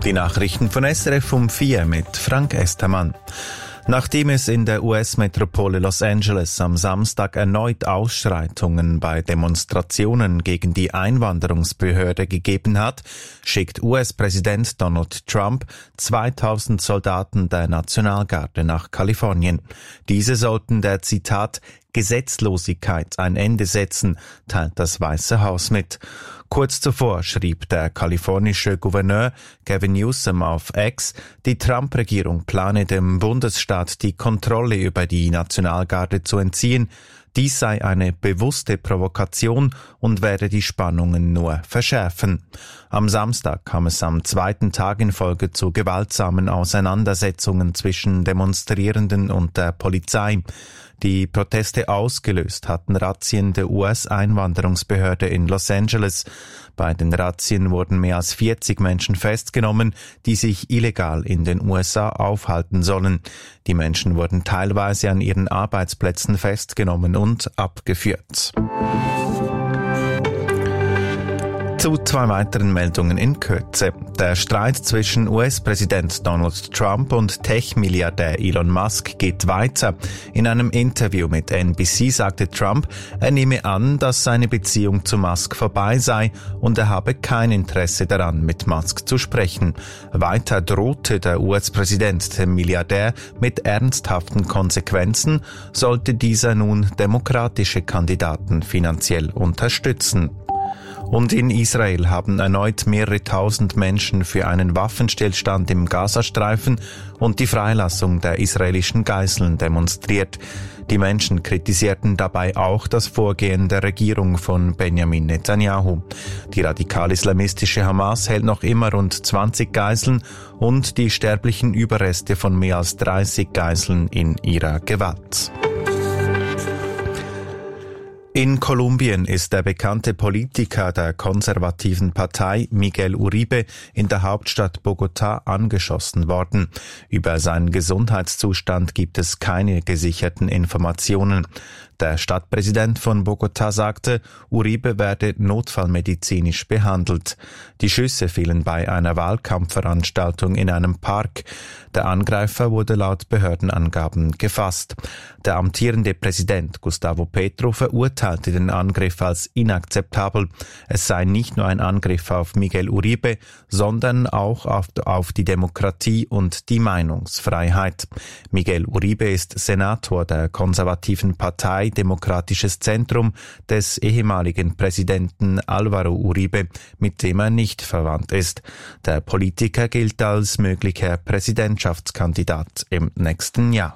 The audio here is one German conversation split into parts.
Die Nachrichten von SRF um 4 mit Frank Estermann. Nachdem es in der US-Metropole Los Angeles am Samstag erneut Ausschreitungen bei Demonstrationen gegen die Einwanderungsbehörde gegeben hat, schickt US-Präsident Donald Trump 2000 Soldaten der Nationalgarde nach Kalifornien. Diese sollten der, Zitat, Gesetzlosigkeit ein Ende setzen, teilt das Weiße Haus mit. Kurz zuvor schrieb der kalifornische Gouverneur Gavin Newsom auf X, die Trump-Regierung plane dem Bundesstaat die Kontrolle über die Nationalgarde zu entziehen. Dies sei eine bewusste Provokation und werde die Spannungen nur verschärfen. Am Samstag kam es am zweiten Tag in Folge zu gewaltsamen Auseinandersetzungen zwischen Demonstrierenden und der Polizei. Die Proteste ausgelöst hatten Razzien der US-Einwanderungsbehörde in Los Angeles. Bei den Razzien wurden mehr als 40 Menschen festgenommen, die sich illegal in den USA aufhalten sollen. Die Menschen wurden teilweise an ihren Arbeitsplätzen festgenommen und abgeführt. Zu zwei weiteren Meldungen in Kürze. Der Streit zwischen US-Präsident Donald Trump und Tech-Milliardär Elon Musk geht weiter. In einem Interview mit NBC sagte Trump, er nehme an, dass seine Beziehung zu Musk vorbei sei und er habe kein Interesse daran, mit Musk zu sprechen. Weiter drohte der US-Präsident dem Milliardär mit ernsthaften Konsequenzen, sollte dieser nun demokratische Kandidaten finanziell unterstützen. Und in Israel haben erneut mehrere tausend Menschen für einen Waffenstillstand im Gazastreifen und die Freilassung der israelischen Geiseln demonstriert. Die Menschen kritisierten dabei auch das Vorgehen der Regierung von Benjamin Netanyahu. Die radikal-islamistische Hamas hält noch immer rund 20 Geiseln und die sterblichen Überreste von mehr als 30 Geiseln in ihrer Gewalt. In Kolumbien ist der bekannte Politiker der konservativen Partei Miguel Uribe in der Hauptstadt Bogotá angeschossen worden. Über seinen Gesundheitszustand gibt es keine gesicherten Informationen. Der Stadtpräsident von Bogotá sagte, Uribe werde notfallmedizinisch behandelt. Die Schüsse fielen bei einer Wahlkampfveranstaltung in einem Park. Der Angreifer wurde laut Behördenangaben gefasst. Der amtierende Präsident Gustavo Petro verurteilte den Angriff als inakzeptabel. Es sei nicht nur ein Angriff auf Miguel Uribe, sondern auch auf die Demokratie und die Meinungsfreiheit. Miguel Uribe ist Senator der konservativen Partei Demokratisches Zentrum des ehemaligen Präsidenten Álvaro Uribe, mit dem er nicht verwandt ist. Der Politiker gilt als möglicher Präsidentschaftskandidat im nächsten Jahr.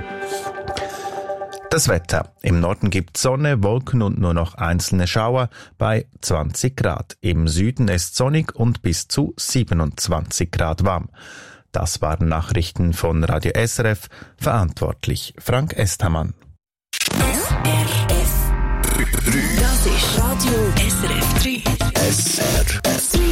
Das Wetter. Im Norden gibt Sonne, Wolken und nur noch einzelne Schauer bei 20 Grad. Im Süden ist sonnig und bis zu 27 Grad warm. Das waren Nachrichten von Radio SRF, verantwortlich Frank Estermann. SRF 3. Das ist Radio SRF 3. SRF 3.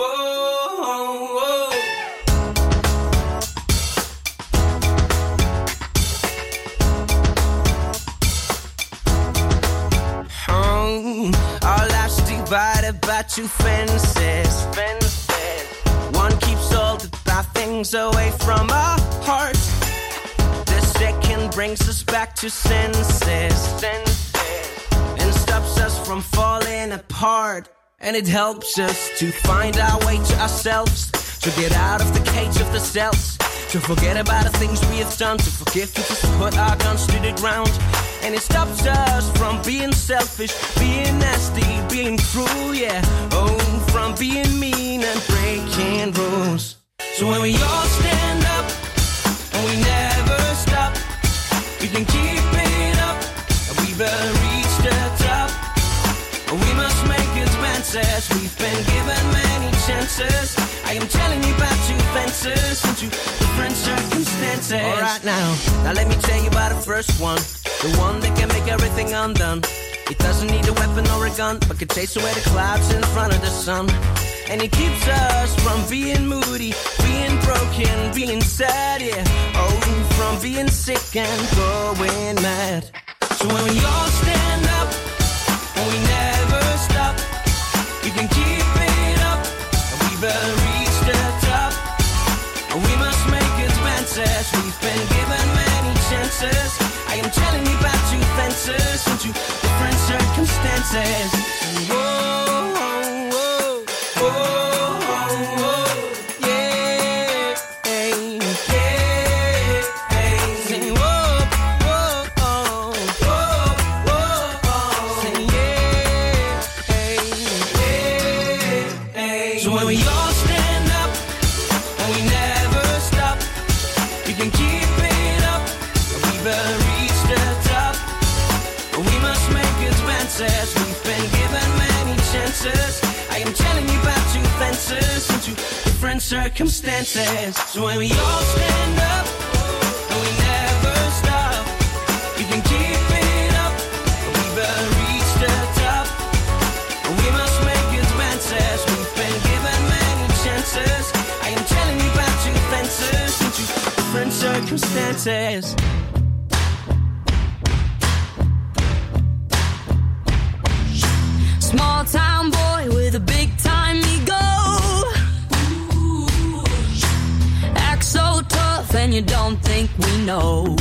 Our lives divided by two fences. One keeps all the bad things away from our hearts. The second brings us back to senses and stops us from falling apart. And it helps us to find our way to ourselves, to get out of the cage of the cells, to forget about the things we have done, to forgive, to just put our guns to the ground. And it stops us from being selfish, being nasty, being cruel, yeah. Oh, from being mean and breaking rules. So when we all stand up and we never stop, we can keep it up, we will reach the top. We must make advances, we've been given many chances. I am telling you about two fences and two different circumstances. Alright now let me tell you about the first one, the one that can make everything undone. It doesn't need a weapon or a gun, but can chase away the clouds in front of the sun. And it keeps us from being moody, being broken, being sad, yeah. Oh, from being sick and going mad. So when we all stand up and we never stop, we can keep it up, and we will reach the top. into different circumstances. Whoa, whoa, whoa, whoa, yeah, hey, yeah, hey. Sing whoa, whoa, whoa, whoa, whoa, sing yeah, hey, hey. So when we all stand up and we never stop, we can keep it up. We've reached the top. We must make advances. We've been given many chances. I am telling you about two fences into different circumstances. So when we all stand up and we never stop, we can keep it up. We've reached the top. We must make advances. We've been given many chances. I am telling you about two fences into different circumstances. Small town boy with a big time ego. Act so tough and you don't think we know.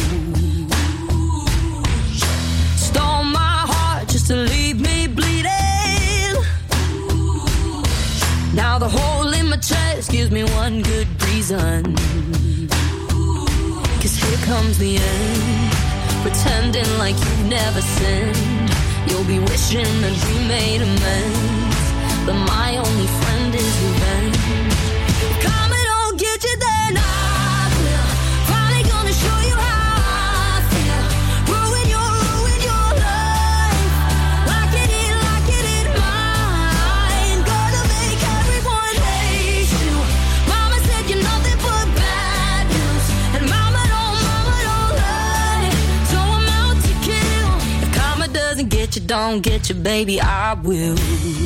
Stole my heart just to leave me bleeding. Now the hole in my chest gives me one good reason. 'Cause here comes the end. Pretending like you've never sinned. You'll be wishing that we made amends, but my only friend is revenge. Karma don't get you, then I will. Finally gonna show you how I feel. Ruin your life. Like it in mine. Gonna make everyone hate you. Mama said you're nothing but bad news, and mama don't lie. So I'm out to kill. If karma doesn't get you, don't get you, baby, I will.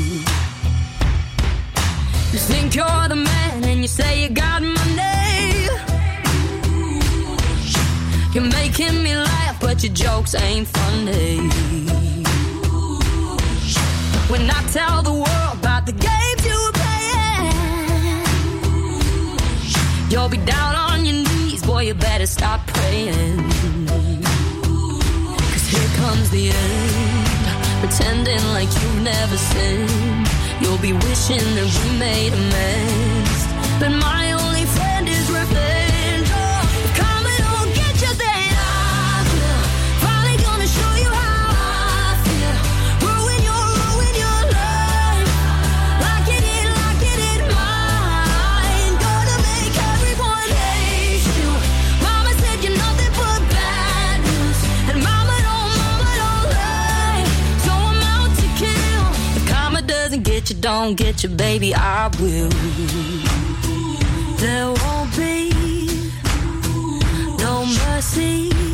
You think you're the man and you say you got money. You're making me laugh, but your jokes ain't funny. When I tell the world about the games you were playing, you'll be down on your knees, boy, you better stop praying. 'Cause here comes the end. Pretending like you've never sinned. You'll be wishing that we made amends, but my only friend is revenge. Oh, if karma don't get you, then I will. Finally gonna show you how I feel. Ruin your life. Like it in mine. Gonna make everyone hate you. Mama said you're nothing but bad news, and mama don't lie. So I'm out to kill. If karma doesn't get you, don't get you, baby, I will. There won't be no mercy.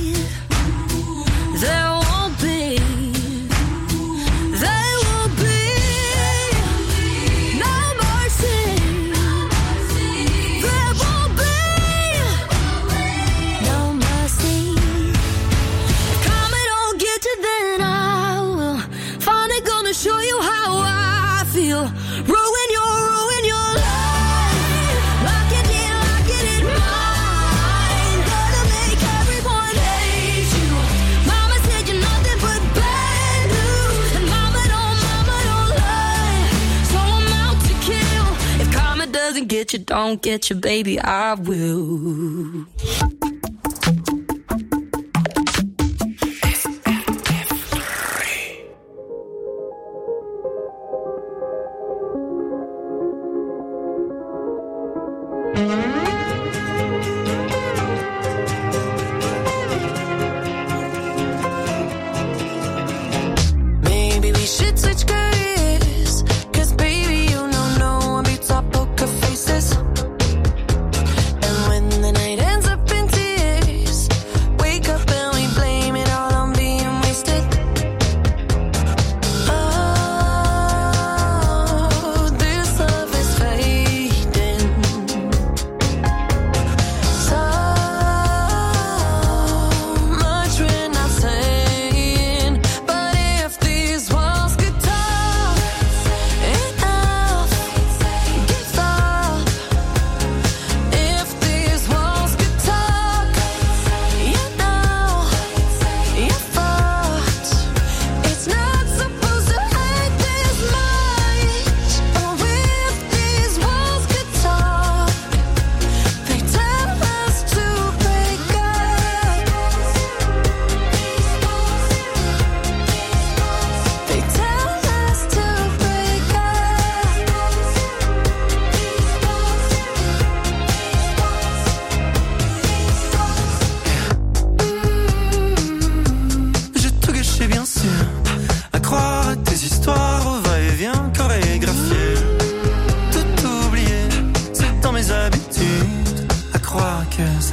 There won't be. There will be no mercy. There won't be no mercy. If karma don't get you, then I will. Finally gonna show you how I feel. Ruin your life. Like it in mine. Gonna make everyone hate you. Mama said you're nothing but bad news, and mama don't lie. So I'm out to kill. If karma doesn't get you, don't get you, baby, I will. Maybe we should switch careers, 'cause baby, you know no one beats our poker faces. And when the night ends up in tears, wake up and we blame it all on being wasted. Oh, this love is fading. So much we're not saying, but if these walls could talk,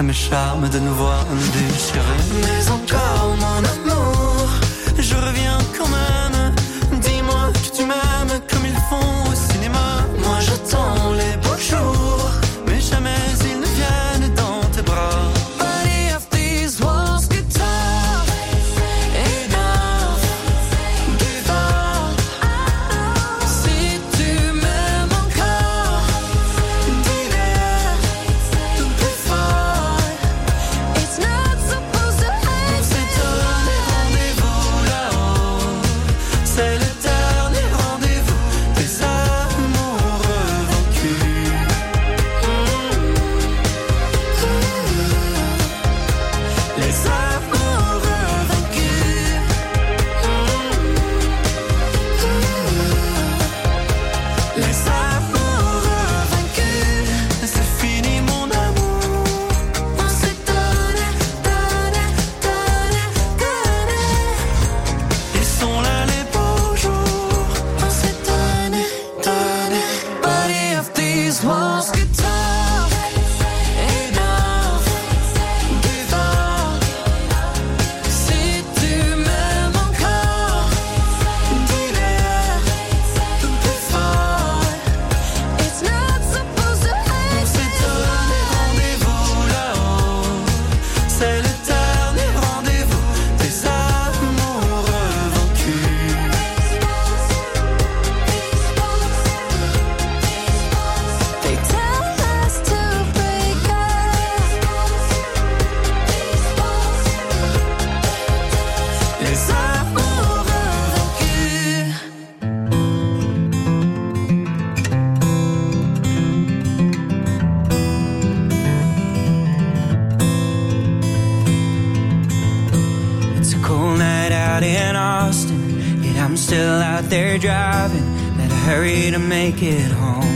ça me charme de nous voir nous déchirer. Mais encore mon amour, je reviens quand même. Dis-moi que tu m'aimes comme ils font au cinéma. Moi j'attends les beaux jours, mais jamais ils ne viennent dans tes bras. Body of these walls get tough. Enough, give up. Si tu m'aimes encore, dis-le plus fort. It's not supposed to end. On s'est donné rendez-vous là-haut. C'est le dernier rendez-vous des amoureux vaincus. Les amoureux vaincus. Les amoureux vaincus. C'est fini mon amour. On s'est donné. Ils sont là les beaux jours. On s'est donné. Body of these walls get tough. Enough, give up. Si tu m'aimes encore, dis-le plus fort. It's not supposed to end. On s'est donné rendez-vous là-haut. C'est le dernier rendez-vous des amoureux vaincus. They tell us to break up. Les amoureux vaincus. It's a cold night out in Austin, yet I'm still out there driving. Better hurry to make it home.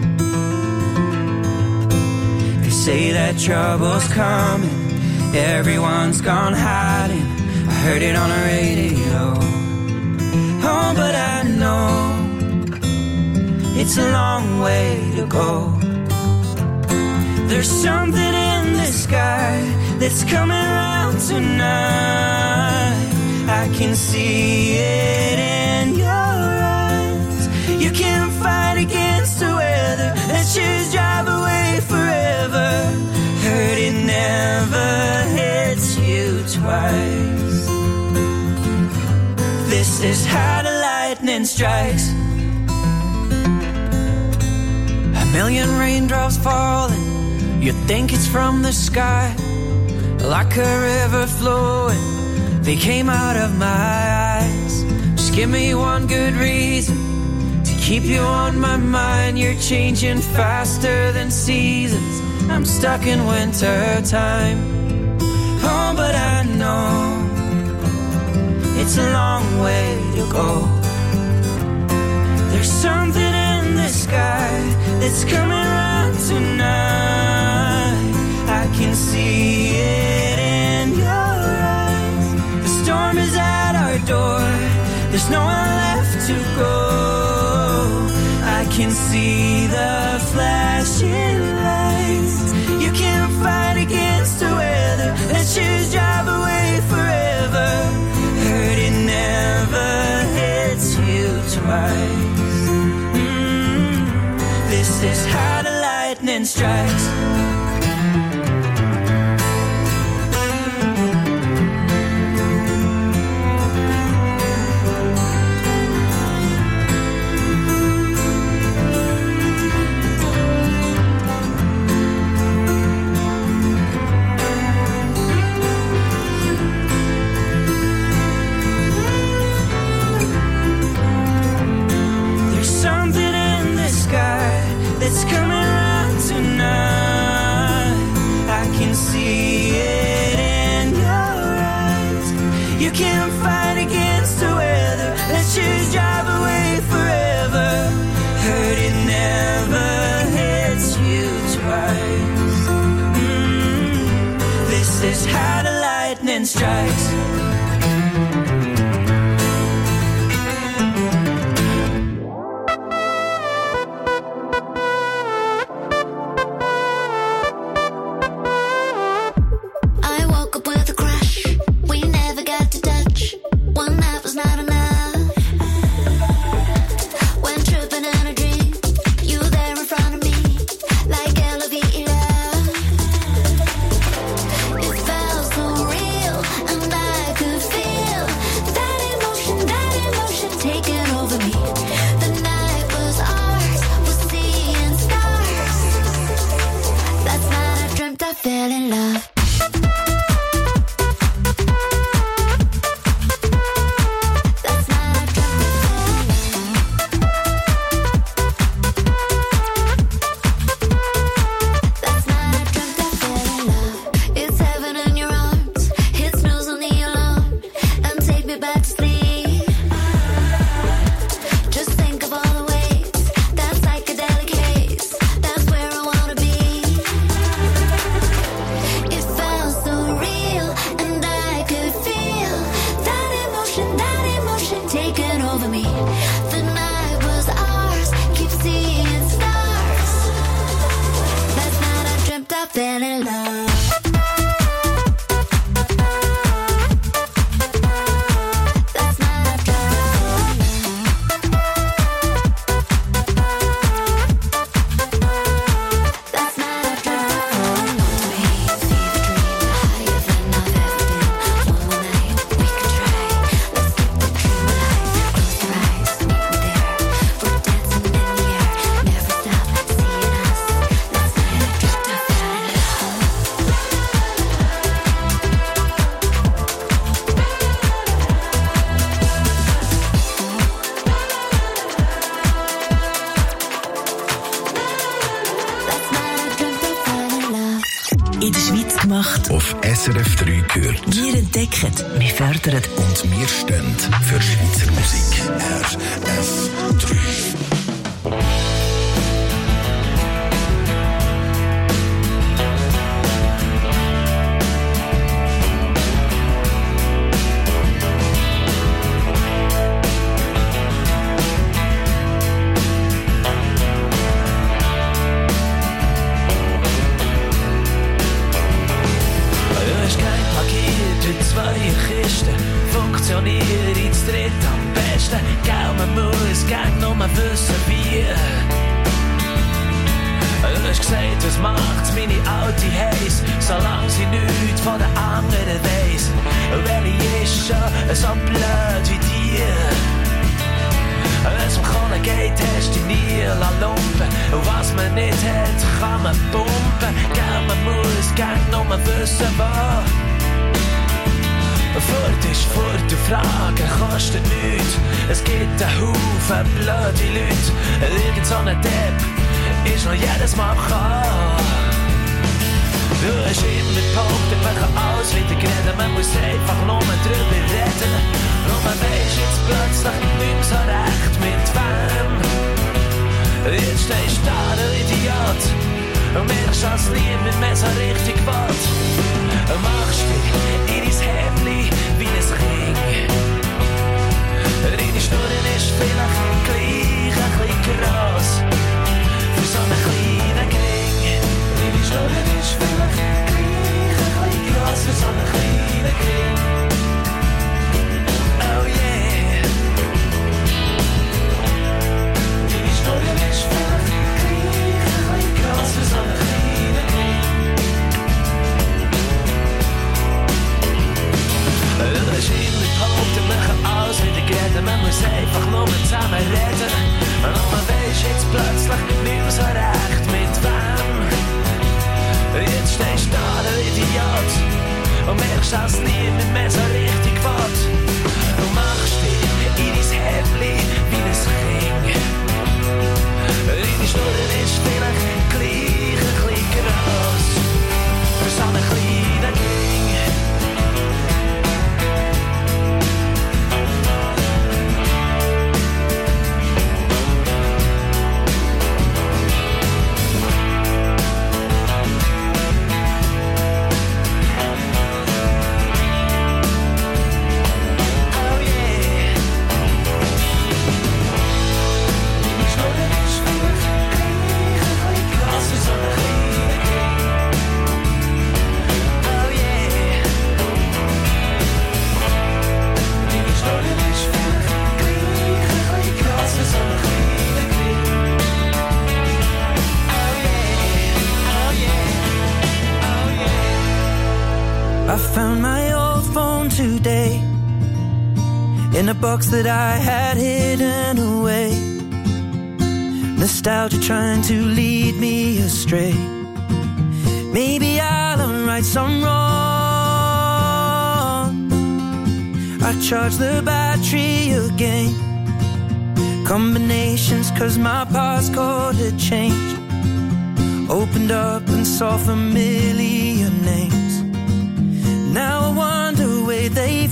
They say that trouble's coming, everyone's gone hiding. I heard it on the radio. Oh, but I know it's a long way to go. There's something in the sky that's coming around tonight. I can see it in your eyes. You can't fight against the weather. Let's just drive away forever. Heard it never hits you twice. This is how the lightning strikes. A million raindrops falling, you think it's from the sky. Like a river flowing, they came out of my eyes. Just give me one good reason to keep you on my mind. You're changing faster than seasons. I'm stuck in winter time. Oh, but I know it's a long way to go. There's something in the sky that's coming around tonight. I can see it in your eyes. The storm is at our door. There's nowhere left to go. I can see the flashing lights. You can't fight against the weather. Let's just drive away forever. Heard it never hits you twice. This is how the lightning strikes. There's something in the sky that's coming around tonight. taking over me. The night was ours, we're seeing stars. Last night I dreamt I fell in love. Auf SRF 3 gehört. Wir entdecken, wir fördern und wir stehen für Schweizer Musik. RF 3. in a box that I had hidden away. Nostalgia trying to lead me astray. Maybe I'll unright some wrong. I charge the battery again. Combinations cause my passcode had changed. Opened up and saw familiar names. Now I wonder where they've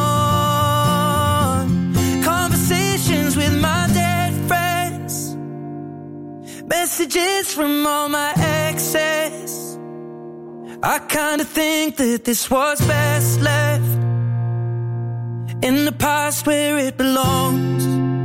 gone. Conversations with my dead friends. Messages from all my exes. I kinda think that this was best left in the past where it belongs.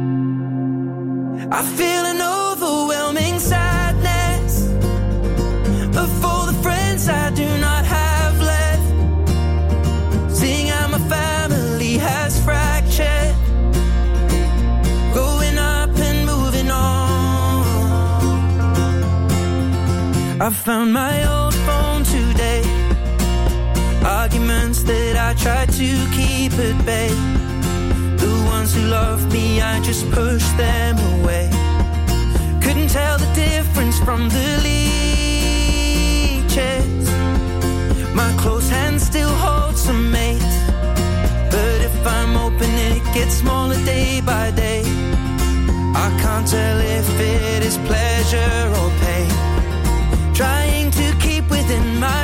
I feel an overwhelming sadness of all the friends I do not have left. Seeing how my family has fractured. Growing up and moving on. I found my old phone today. Arguments that I tried to keep at bay. The ones who loved me, I just pushed them away. Couldn't tell the difference from the leeches. My close hand still holds some mates. But if I'm open, it gets smaller day by day. I can't tell if it is pleasure or pain. Trying to keep within my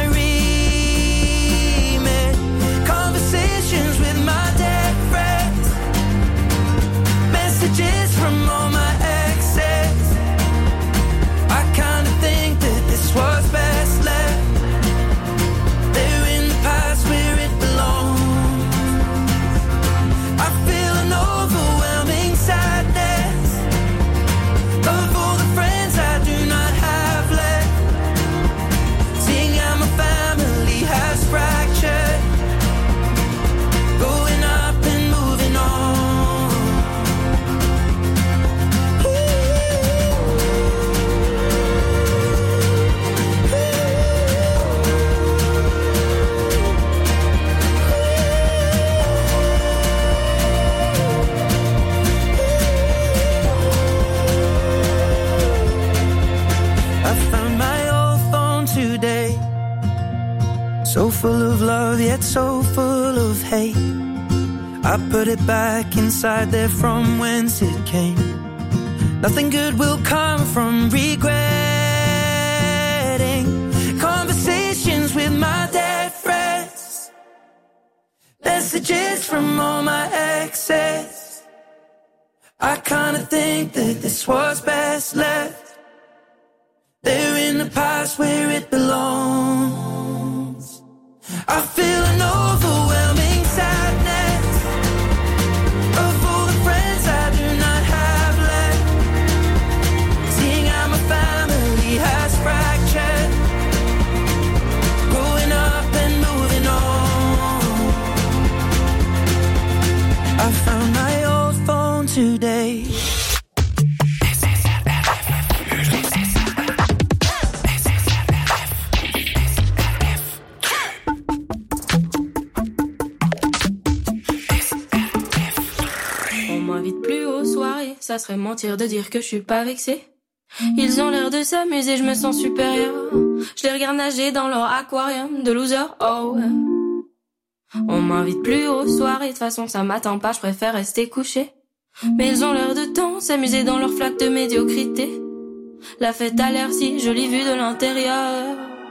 remit. Conversations with my dead friends. Messages from all my exes. I kinda think that this was best left. They're in the past where it belongs. I feel an overwhelming sadness of all the friends I do not have left. Seeing how my family has fractured. Growing up and moving on. Today, so full of love yet so full of hate. I put it back inside there from whence it came. Nothing good will come from regretting. Conversations with my dead friends. Messages from all my exes. I kinda think that this was best left. They're in the past where it belongs. I feel an overwhelming sadness of all the friends I do not have left. Seeing how my family has fractured. Growing up and moving on. I found my old phone today. Ça serait mentir de dire que je suis pas vexée. Ils ont l'air de s'amuser, je me sens supérieure. Je les regarde nager dans leur aquarium de loser, oh. On m'invite plus aux soirées, de toute façon ça m'attend pas, je préfère rester couché. Mais ils ont l'air de tant s'amuser dans leur flaque de médiocrité. La fête a l'air si jolie vue de l'intérieur.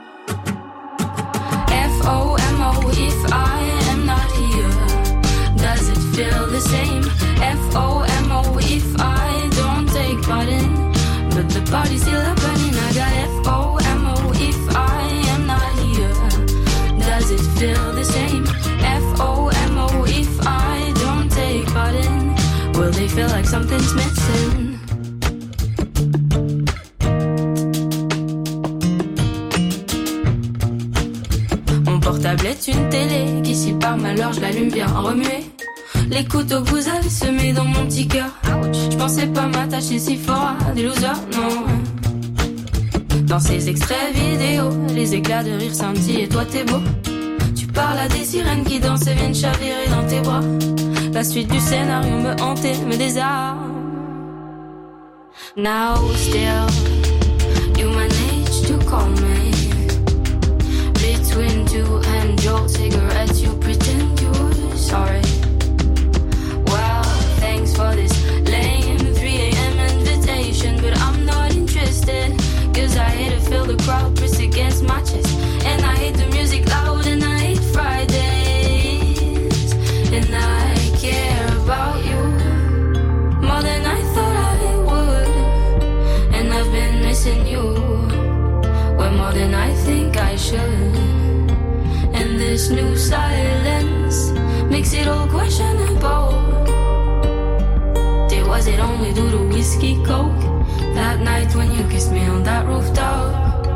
F-O-M-O, if I am not here, does it feel the same? F-O-M-O, if I don't take part in, but the party's still happening. I got F-O-M-O, if I am not here, does it feel the same? F-O-M-O, if I don't take part in, will they feel like something's missing? Mon portable est une télé qui si par malheur je l'allume bien remuer. Les couteaux que vous avez semés dans mon petit cœur. Je pensais pas m'attacher si fort à des losers, non. Dans ces extraits vidéo, les éclats de rire scintillent et toi t'es beau. Tu parles à des sirènes qui dansent et viennent chavirer dans tes bras. La suite du scénario me hantait, me désarme. Now still, you manage to call me. Between two and your cigarettes, you pretend you're sorry. Well, thanks for this lame 3 a.m. invitation, but I'm not interested. Cause I hate to feel the crowd press against my chest. And I hate the music loud and I hate Fridays. And I care about you more than I thought I would. And I've been missing you way more than I think I should. And this new silence makes it all questionable. Was it only due to whiskey coke that night when you kissed me on that rooftop?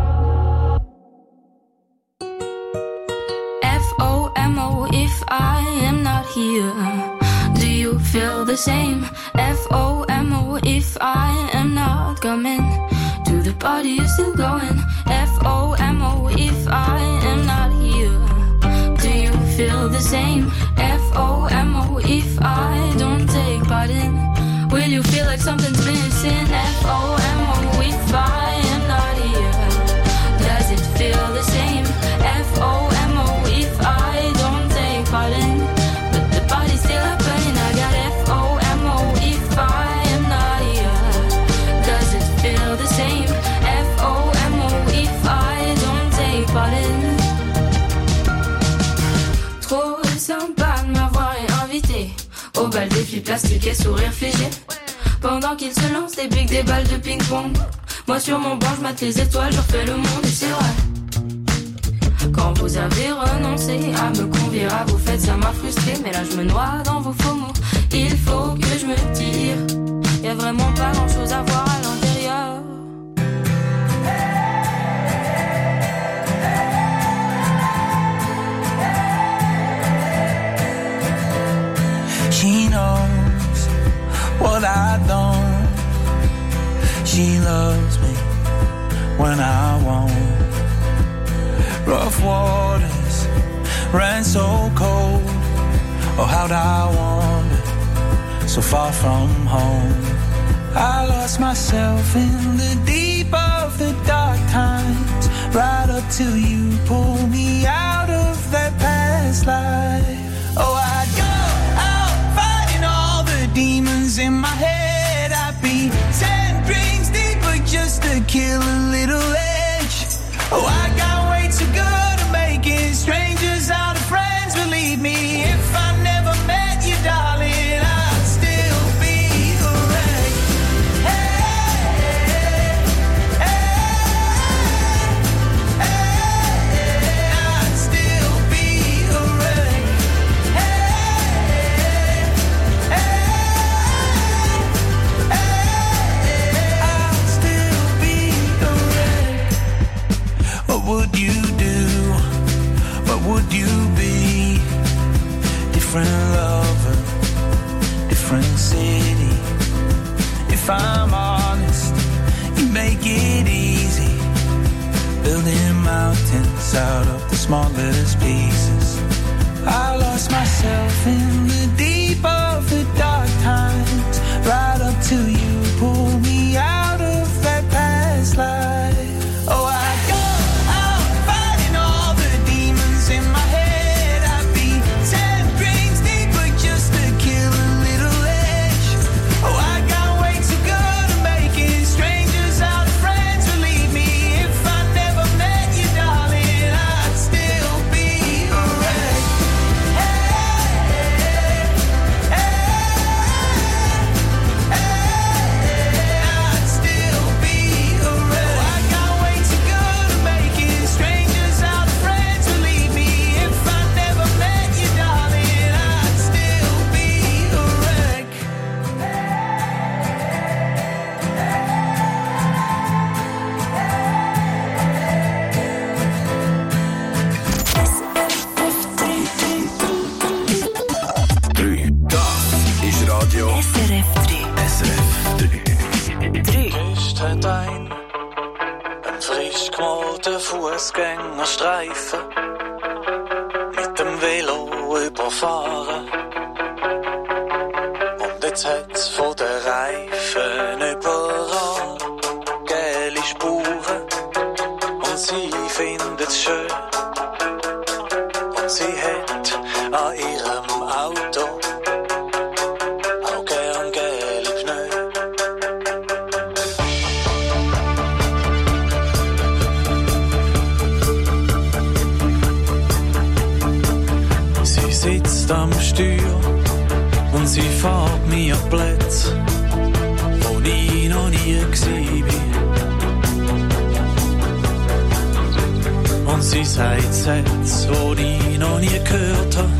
FOMO, if I am not here, do you feel the same? FOMO, if I am not coming to the party, you're still going. FOMO, if I am not here, do you feel the same? FOMO, if I don't take part in, will you feel like something's missing? FOMO, if I am not here, does it feel the same? FOMO, if I don't take part in, but the body's still happening. I got FOMO, if I am not here, does it feel the same? FOMO, if I don't take part in. Trop sympa de m'avoir invité au bal des filles plastiques et sourire figé. Pendant qu'ils se lancent des briques, des balles de ping-pong, moi sur mon banc je mate les étoiles, je refais le monde et c'est vrai. Quand vous avez renoncé à me convier à vos fêtes, ça m'a frustré. Mais là je me noie dans vos faux mots, il faut que je me tire. Y'a vraiment pas grand chose à voir à l'intérieur. She knows what I don't. She loves me when I won't. Rough waters ran so cold. Oh, how'd I wander so far from home? I lost myself in the deep of the dark times, right up till you pulled me out of that past life. Oh, I'd go demons in my head. I'd be 10 drinks deeper just to kill a little edge. Oh, I got way too good at making strangers out of friends. Believe me, if I never met you, darling, I'd still be a wreck. Hey, I'd still be a wreck. What would you do? What would you be? Different lover, different city. If I'm honest, you make it easy, building mountains out of the smallest pieces. I lost myself in the deep of the dark times, right up till you pulled me out of that past life. Oh, I go out fighting all the demons in my head. I'd be 10 drinks deeper just to kill a little edge. Oh, I got way too good at making strangers out of friends. Believe me, if I never met you, darling, I'd still be a wreck. I'd still be a wreck. Oh, I got way too good at making strangers out of friends. Believe me, if I never met you, darling, I'd still be a wreck. Das ist Radio SRF 3. SRF 3. Ist hat ein frisch gemalter Fußgängerstreifen mit dem Velo überfahren. Jetzt hat's von den Reifen überall gelbe Spuren und sie findet's schön. Und sie hat an ihrem Auto auch gern gelbe Pneu. Sie sitzt am Steuer und sie fährt mir an Plätze, wo ich noch nie gsi bin. Und sie sagt Sätze, wo ich noch nie gehört hab.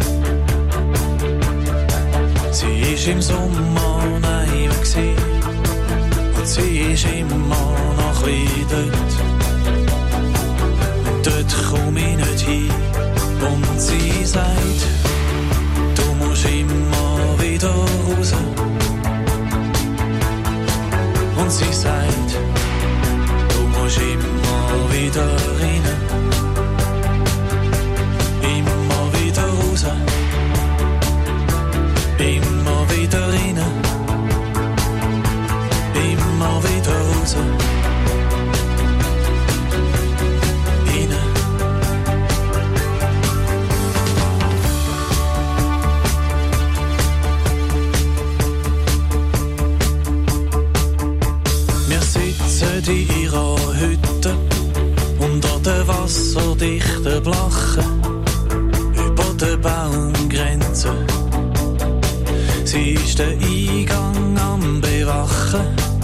Sie ist im Sommer naiv gsi und sie ist immer noch wie dort. Und dort komm ich nicht hin. Und sie sagt, du musst immer wieder raus. Und sie sagt, du musst immer wieder rein. Immer wieder raus. Immer wieder rein. Immer wieder raus. In ihrer Hütte unter der wasserdichten Blache über der Baumgrenze. Sie ist den Eingang am Bewachen.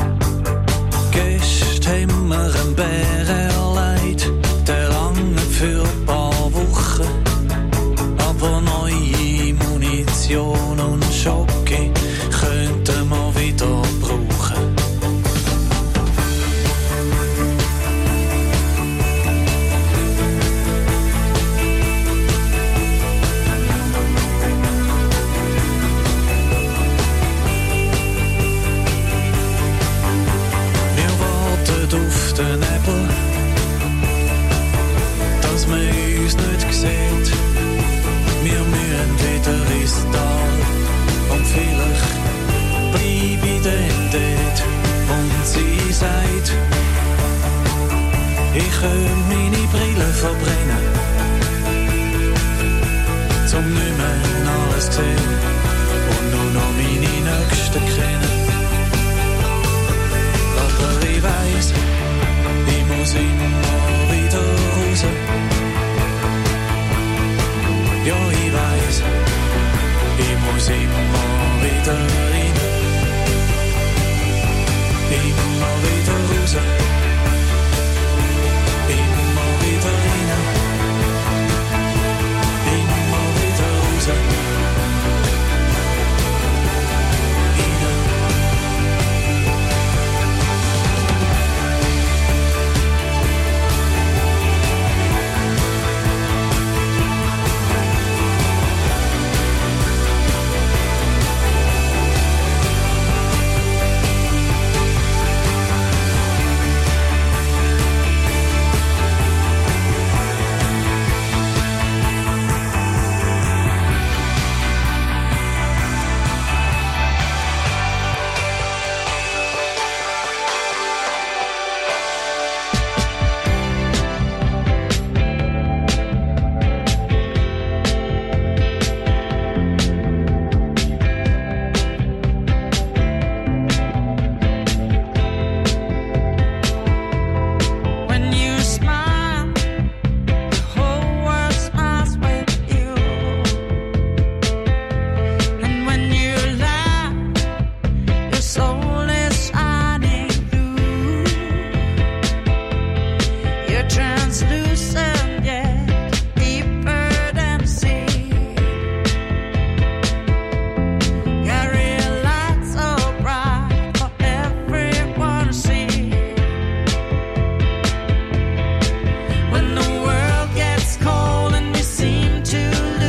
Gestern haben wir einen Bär erleidet, der lange für ein paar Wochen. Aber neue Munition und Schocke könnten wir wieder brauchen. Auf den Nebel, dass man uns nicht sieht. Wir müssen wieder ins Tal und vielleicht bleibe ich dann dort. Und sie sagt, ich könnte meine Brille verbrennen, zum nicht mehr alles sehen und nur noch meine Nächsten kennen. Aber ich weiss, ich muss immer wieder raus. Ja, ich weiss, ich muss immer wieder rein. Immer wieder raus. Immer wieder rein. Immer wieder raus.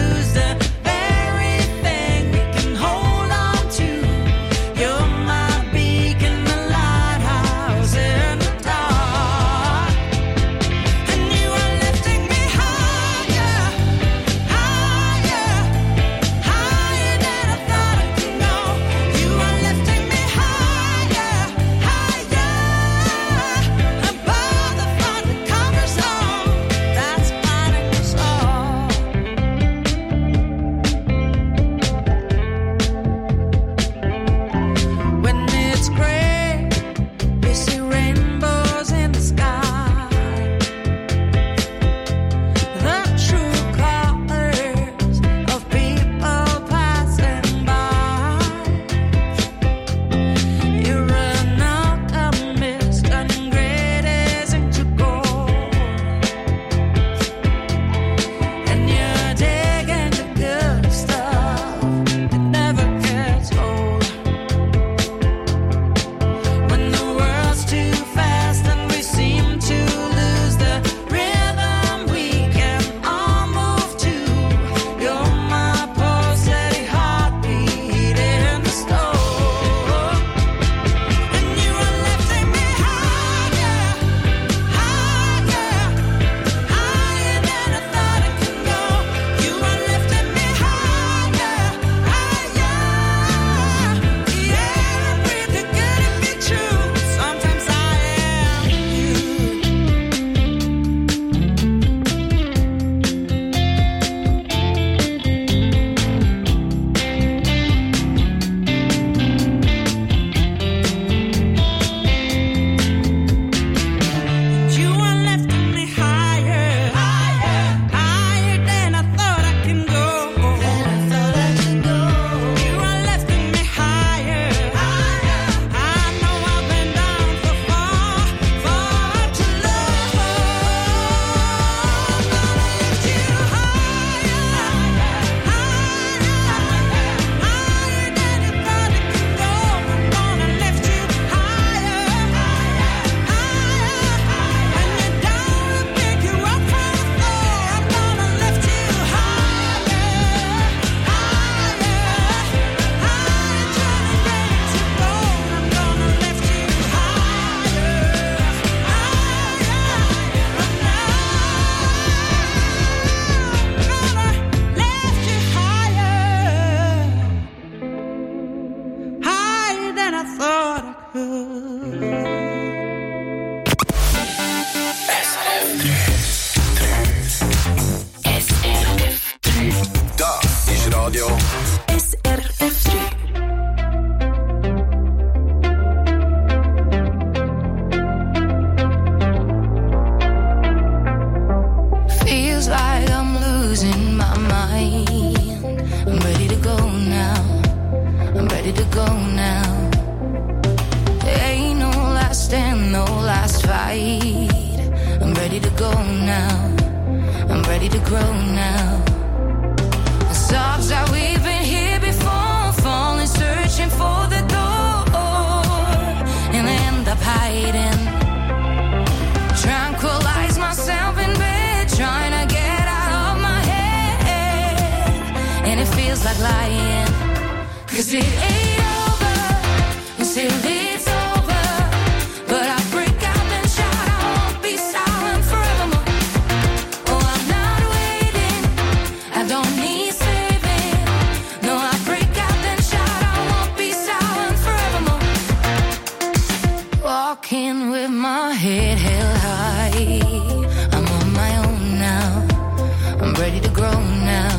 My Das ist Radio SRF 3. Feels like I'm losing my mind. I'm ready to go now. I'm ready to go now. Ain't no last stand, no last fight. I'm ready to go now. I'm ready to grow now. The sobs that we've been here before, falling, searching for the door, and I end up hiding. Tranquilize myself in bed, trying to get out of my head, and it feels like lying, 'cause it ain't over until it's over. But I break out and shout, I won't be silent forevermore. Oh, I'm not waiting, I don't need saving. No, I break out and shout, I won't be silent forevermore. Walking with my head held high, I'm on my own now, I'm ready to grow now.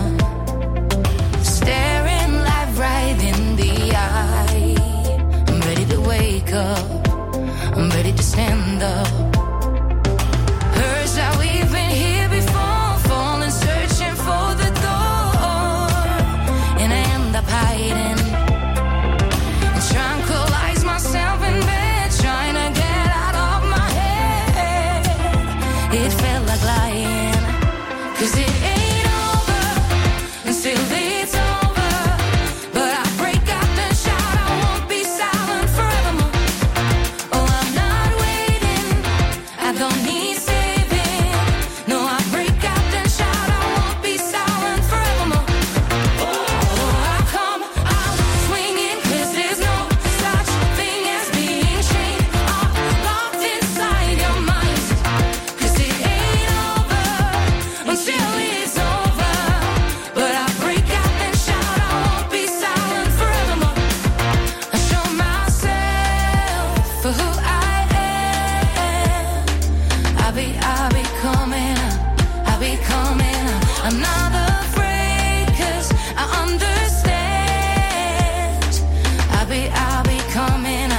Staring life right in the eye, I'm ready to wake up, I'm ready to stand up. Heard that we've been here before, falling, searching for the door, and I end up hiding, and tranquilize myself in bed, trying to get out of my head. It felt like lying, 'cause it ain't over until it's over. But I break out and shout, I won't be silent forevermore. Oh, I'm not waiting, I don't need saving. No, I break out and shout, I won't be silent forevermore. Oh, I come out swinging, 'cause there's no such thing as being chained up, locked inside your mind. 'Cause it ain't over until it's over. But I break out and shout, I won't be silent forevermore. I show myself for who I am. I'll be coming. I'm not afraid, 'cause I understand. I'll be coming.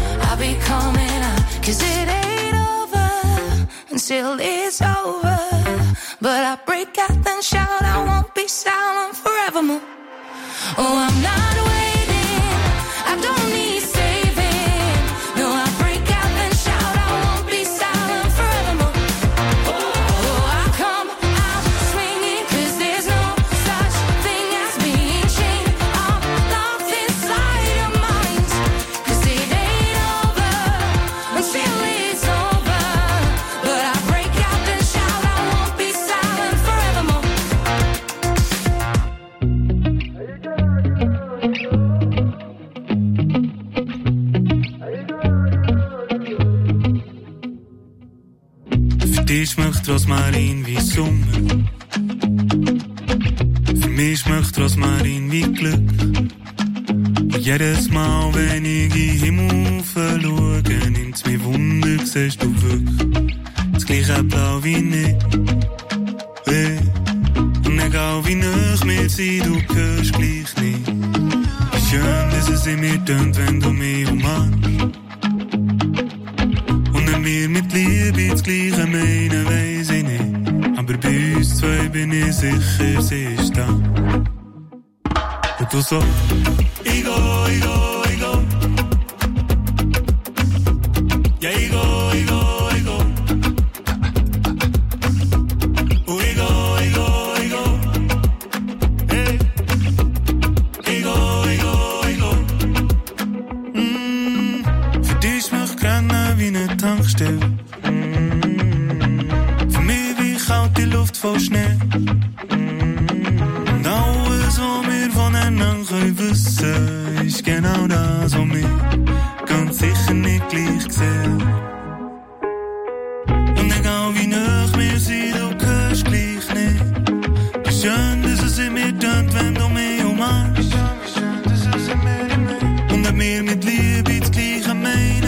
'Cause it ain't over until it's over. But I break out and shout, I won't be silent forevermore. Oh, I'm not waiting, I don't need saving. No, I break out and shout, I won't be silent forevermore. Oh, I come out swinging, 'cause there's no such thing as being chained up, locked inside your minds. 'Cause it ain't over until it's over. But I break out and shout, I won't be silent forevermore. Für dich schmeckt Rosmarin wie Sommer. Für mich schmeckt Rosmarin wie Glück. Und jedes Mal, wenn ich in den Himmel schaue, nimmt's mich Wunder, siehst du wirklich das gleiche Blau wie ich. Und egal wie nah wir sind, du hörst gleich nicht. Wie schön, dass es in mir tönt, wenn du mich umarmst. Und wenn wir mit Liebe das Gleiche meinen, weiss ich nicht. Aber bei uns zwei bin ich sicher, sie ist da. Und du so, ich go. Ja, ich go. Oh, ich go. Hey. Ich go. Für dich schmeckt Rennen wie eine Tankstelle. Für mich wie kalte Luft voll Schnee. Und alles, was wir voneinander können wissen, ist genau das, was wir ganz sicher nicht gleich sehen. Und egal wie nah wir sind, du hörst gleich nicht. Wie schön, dass es in mir tönt, wenn du mich umarmst. Und wenn wir mit Liebe das Gleiche meinen,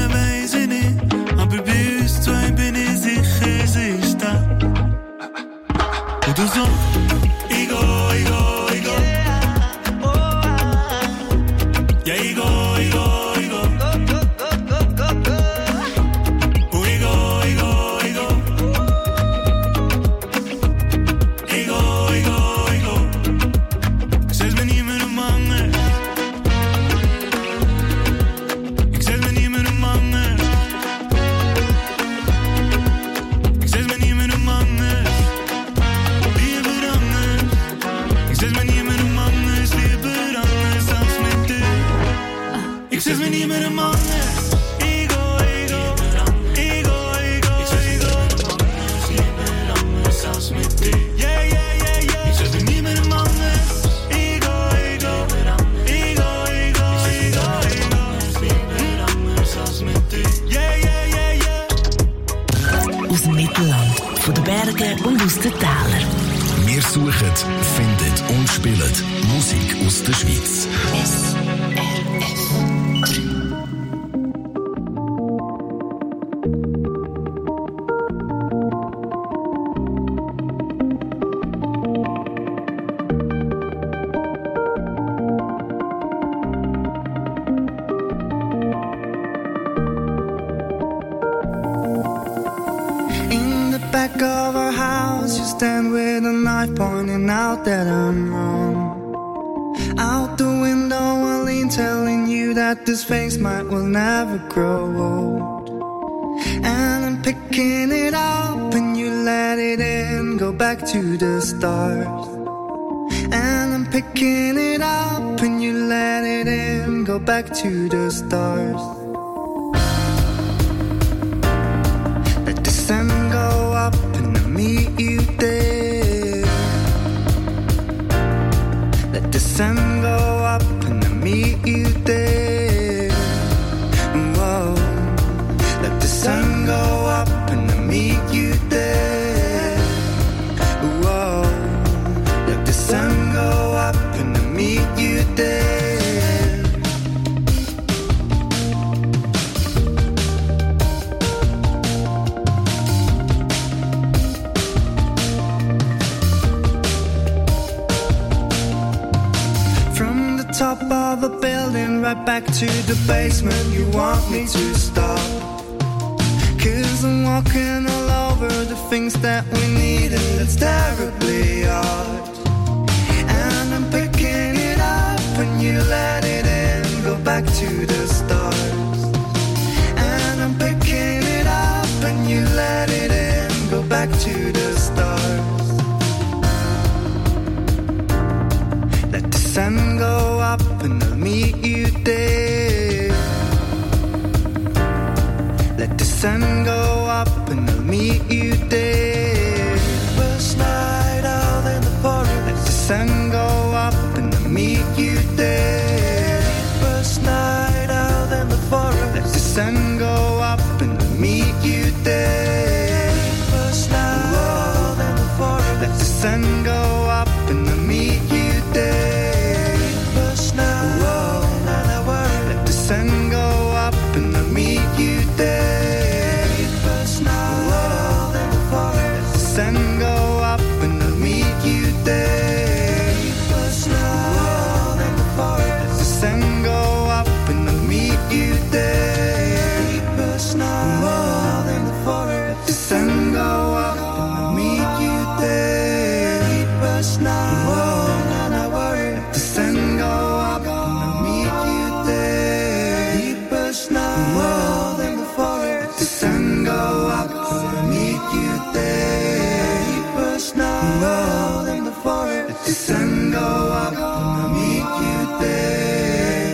Land, von den Bergen und aus den Tälern. Wir suchen, finden und spielen Musik aus der Schweiz. Pointing out that I'm wrong. Out the window, I lean, telling you that this face might will never grow old. And I'm picking it up, and you let it in, go back to the stars. And I'm picking it up, and you let it in, go back to the stars. Let the sun go up, and I meet you there. Let the sun go up and I meet you there. Whoa. Let the sun go up and I meet you there. Whoa. Let the sun go up and I meet you there. Top of a building, right back to the basement. You want me to stop? 'Cause I'm walking all over the things that we need, and it's terribly hard. And I'm picking it up, and you let it in, go back to the stars. And I'm picking it up, and you let it in, go back to the stars. Let the sun go up and I'll meet you there. Let the sun go up and I'll meet you there. First night out in the forest. Let the sun go up and I'll meet you there. First night out in the forest. Let the sun go up and I'll meet you there. First night out in the forest. Let the sun go up and I'll meet you there. Let the sun go up and I'll meet you there. First night in the forest. Let the sun go up and I'll meet you there. First night in the forest. Let the sun go up and I'll meet you there. First night in the forest. Let the sun go up and I'll meet you there. First night. Let the sun go up and I'll meet you there. Deepest night in the forest. Let the sun go up and I'll meet you there. Deepest night in the forest. Let the sun go up and I'll meet you there.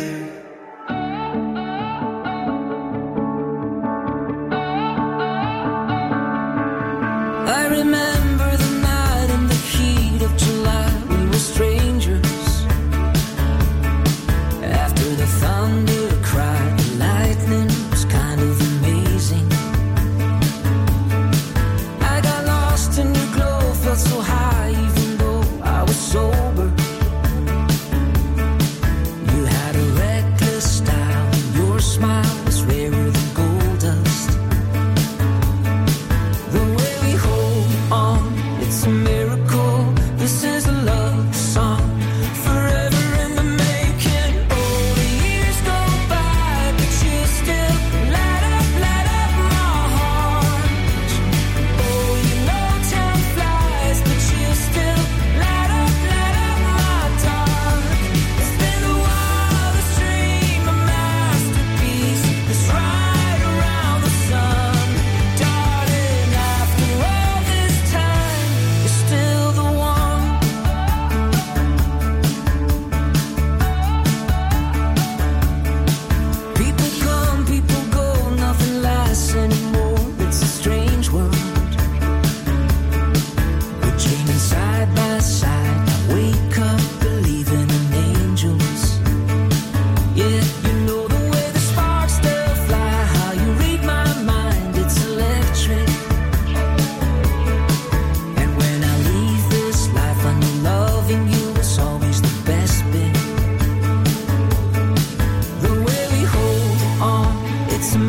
I remember the night in the heat of July. We were strangers. After the thunder cried, the lightning was kind of amazing. I got lost in your glow, felt so high even though I was sober.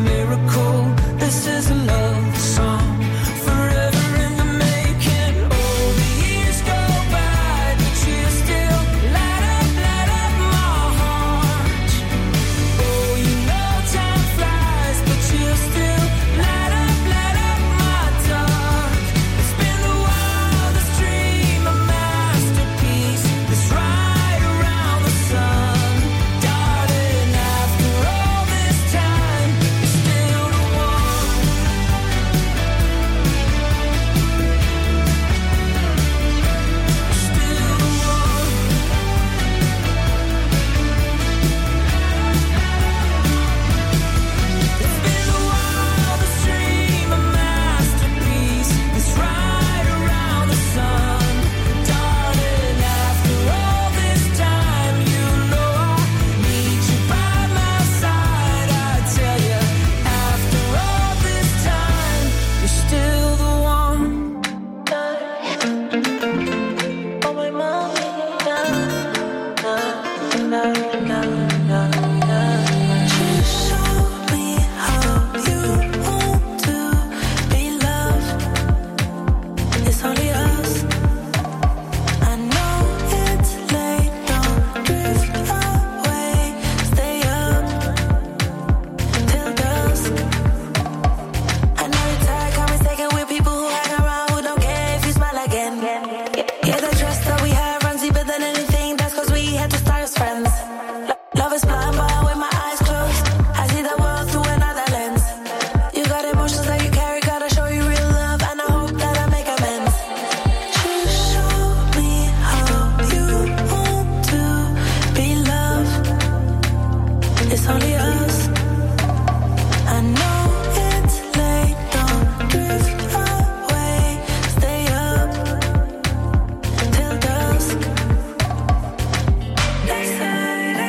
miracle. This is a love song, forever in the making. Oh, the years go by, but you still light up my heart. Oh, you know time flies, but you still light up my dark. It's been a wildest dream, a masterpiece that's right around the sun. Darling, after all this time, you're still the one. Still the one. It's been a wildest dream, a masterpiece that's right around the sun. Darling, after all this time, you know I need you by my side. I tell you, after all this time, you're still the one. Oh, my mom. Just show me how you want to be loved. It's only us. I know it's late, don't drift away. Stay up till dusk. I know you're tired, can't mistake it with people who hang around who don't care if you smile again. Yeah, the trust that we have runs deeper than anything. That's 'cause we had to start as friends. Love is blind, but with my eyes closed, I see the world through another lens. You got emotions that you carry, gotta show you real love, and I hope that I make amends. Just show me how you want to be loved. It's only us. I know it's late, don't drift away. Stay up till dusk. They say,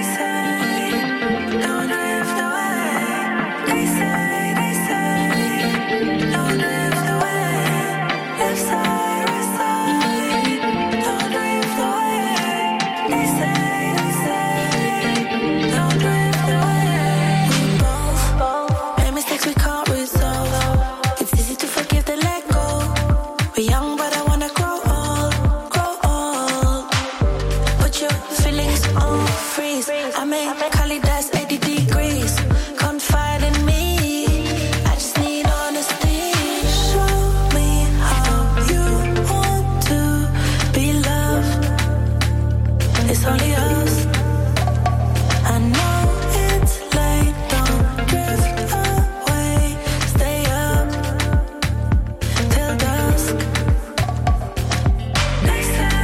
don't drift away. They say, don't drift away. Left side, right side, don't drift away. They say, don't drift away. We both made mistakes we can't resolve. It's easy to forgive and let go. We're young, but I wanna grow old. Put your feelings on freeze. I make Kalidas 80 degrees. Confide in me, I just need honesty. Show me how you want to be loved. It's only us. I know it's late, don't drift away. Stay up till dusk. They say,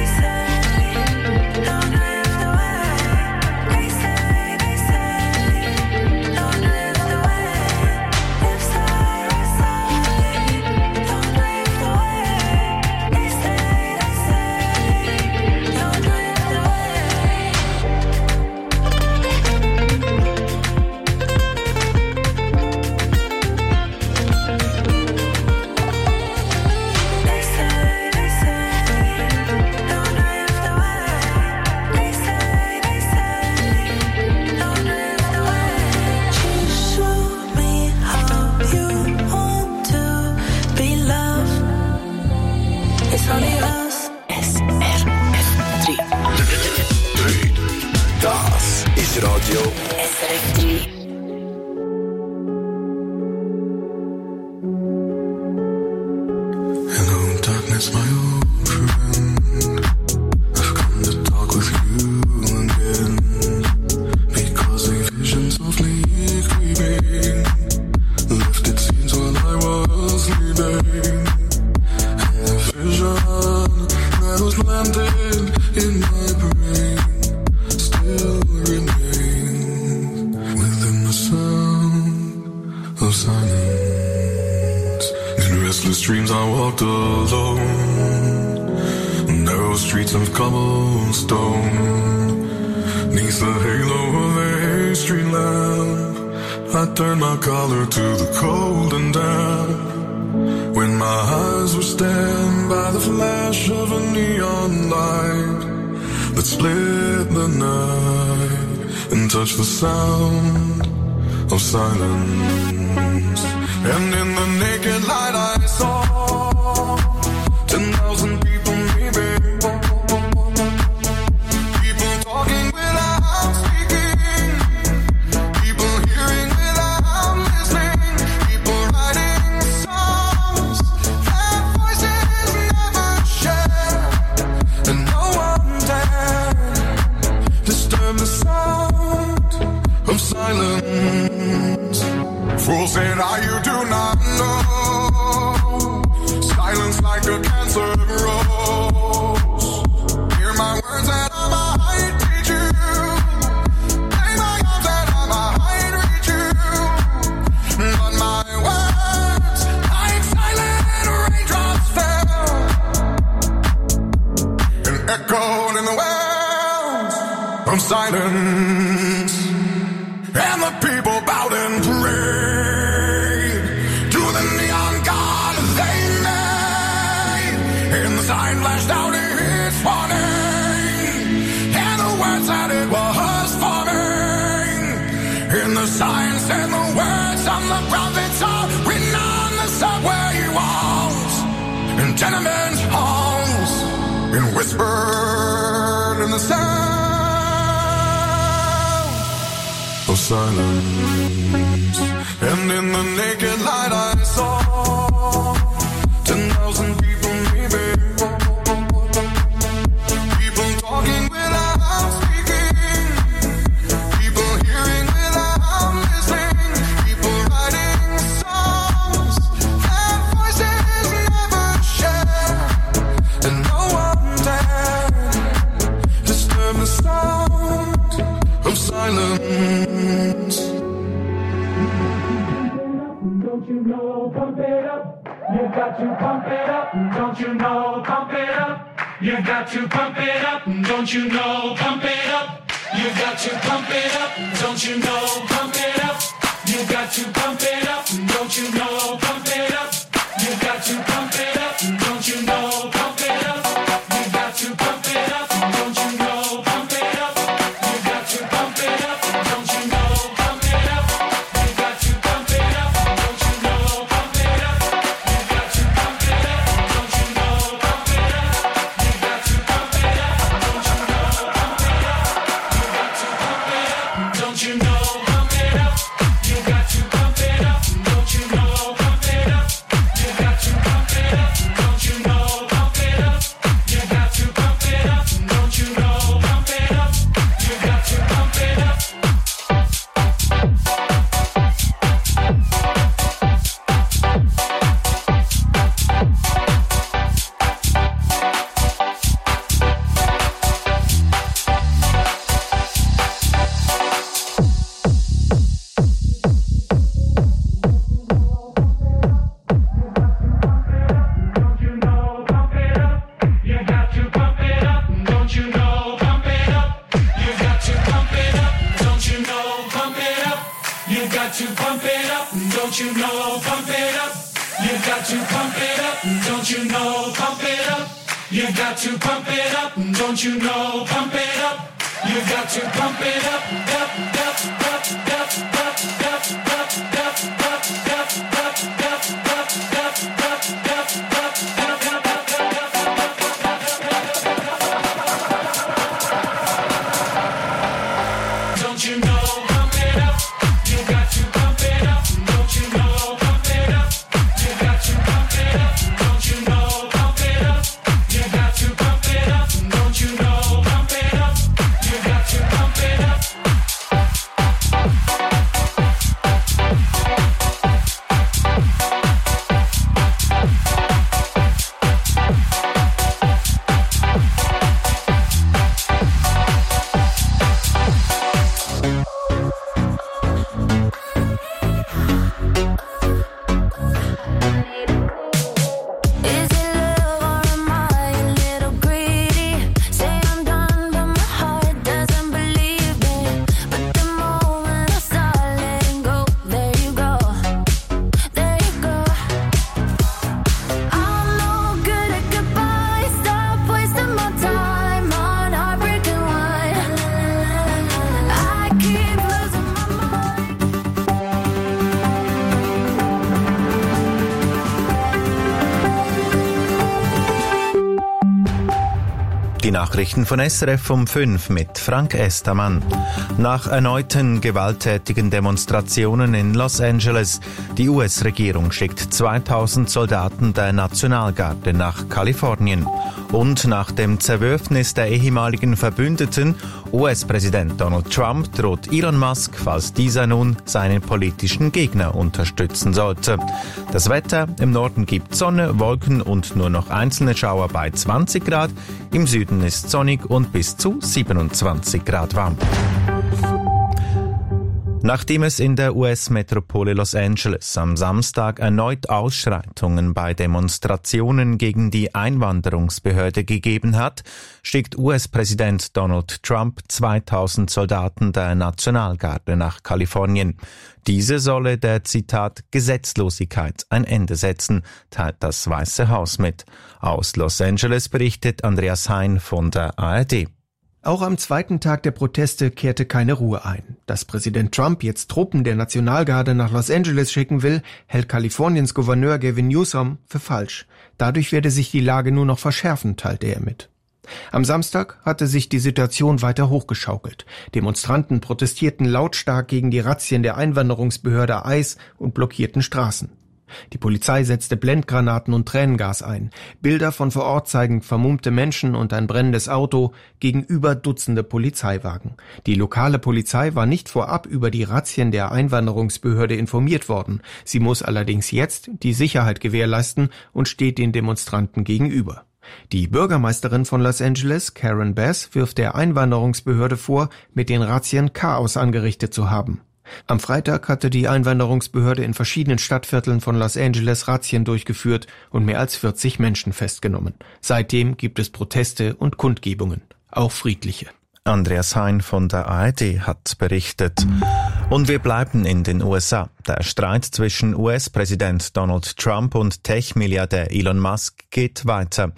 don't drift away. They say, don't drift away. Left side, right side, don't drift away. They say, don't drift away. They say, don't drift away. They say, don't drift away. Just show me how you want to be loved. It's only us. SRF 3. Das ist Radio SRF 3. Hello, darkness, my old friend. I've come to talk with you again. Because a vision softly creeping left its scenes while I was sleeping. And the vision that was planted in my brain still remains within the sound of silence. In restless dreams I walked alone, narrow streets of cobblestone. Neath the halo of a street lamp, I turned my collar to the cold and damp. When my eyes were stabbed by the flash of a neon light that split the night and touched the sound of silence. And in the naked light I saw 10,000 people maybe. People talking without speaking. People hearing without listening. People writing songs that voices never share. And no one dared disturb the sound of silence. Fool said, you do not know. Silence like a cancer grows. Hear my words that I might teach you. Play my arms that I might reach you. But my words, like silent raindrops fell and echoed in the wells of silence. And the people bowed and prayed to the neon god they made. And the sign flashed out its warning, and the words that it was forming. And the sign said the words on the prophets are written on the subway walls and tenement halls, and whispered in the sound of silence. And in the naked light I saw 10,000 people maybe. People talking without speaking. People hearing without listening. People writing songs that voices never share. And no one dared disturb the sound of silence. Don't you know, pump it up. You got to pump it up. Don't you know, pump it up. You got to pump it up. Don't you know, pump it up. You got to pump it up. Don't you know, pump it up. You got to pump it up. Don't you know, pump it up. You got to pump it up. Don't you know, pump it up. You got to pump it up. Don't you know, pump it up. You got to pump it up. Don't you know, pump it up. You got to pump it up. Don't you know, pump it up. You got to pump it up. Don't you know, pump it up. You got to pump it up. Don't you know, pump it up. You got to pump it up. Don't you know, pump it up. You got to pump it up. Don't you know, pump it up. You got to pump it up. Don't you know, pump it up. You got to pump it up. Don't you know, pump it up. You got to pump it up. You got to pump it up, don't you know, pump it up. You got to pump it up, don't you know, pump it up. You got to pump it up, don't you know, pump it up. You got to pump it up, don't you know, pump it up. You got to pump it up, don't you know, pump it up. You got to pump it up, up, up, up, up, up, up, up, up, up, up, up, don't you know, pump it up. You got to pump it up. Don't you know, pump it up. You got to pump it up. Don't you know, pump it up. You got to pump it up. Don't you know, pump it up. You got to pump it up. Die Nachrichten von SRF um 5 mit Frank Estermann. Nach erneuten gewalttätigen Demonstrationen in Los Angeles, die US-Regierung schickt 2000 Soldaten der Nationalgarde nach Kalifornien. Und nach dem Zerwürfnis der ehemaligen Verbündeten, US-Präsident Donald Trump droht Elon Musk, falls dieser nun seinen politischen Gegner unterstützen sollte. Das Wetter: im Norden gibt Sonne, Wolken und nur noch einzelne Schauer bei 20 Grad. Im Süden ist sonnig und bis zu 27 Grad warm. Nachdem es in der US-Metropole Los Angeles am Samstag erneut Ausschreitungen bei Demonstrationen gegen die Einwanderungsbehörde gegeben hat, schickt US-Präsident Donald Trump 2000 Soldaten der Nationalgarde nach Kalifornien. Diese solle der, Zitat, Gesetzlosigkeit ein Ende setzen, teilt das Weiße Haus mit. Aus Los Angeles berichtet Andreas Hein von der ARD. Auch am zweiten Tag der Proteste kehrte keine Ruhe ein. Dass Präsident Trump jetzt Truppen der Nationalgarde nach Los Angeles schicken will, hält Kaliforniens Gouverneur Gavin Newsom für falsch. Dadurch werde sich die Lage nur noch verschärfen, teilte er mit. Am Samstag hatte sich die Situation weiter hochgeschaukelt. Demonstranten protestierten lautstark gegen die Razzien der Einwanderungsbehörde ICE und blockierten Straßen. Die Polizei setzte Blendgranaten und Tränengas ein. Bilder von vor Ort zeigen vermummte Menschen und ein brennendes Auto, gegenüber Dutzende Polizeiwagen. Die lokale Polizei war nicht vorab über die Razzien der Einwanderungsbehörde informiert worden. Sie muss allerdings jetzt die Sicherheit gewährleisten und steht den Demonstranten gegenüber. Die Bürgermeisterin von Los Angeles, Karen Bass, wirft der Einwanderungsbehörde vor, mit den Razzien Chaos angerichtet zu haben. Am Freitag hatte die Einwanderungsbehörde in verschiedenen Stadtvierteln von Los Angeles Razzien durchgeführt und mehr als 40 Menschen festgenommen. Seitdem gibt es Proteste und Kundgebungen, auch friedliche. Andreas Hein von der ARD hat berichtet. Und wir bleiben in den USA. Der Streit zwischen US-Präsident Donald Trump und Tech-Milliardär Elon Musk geht weiter.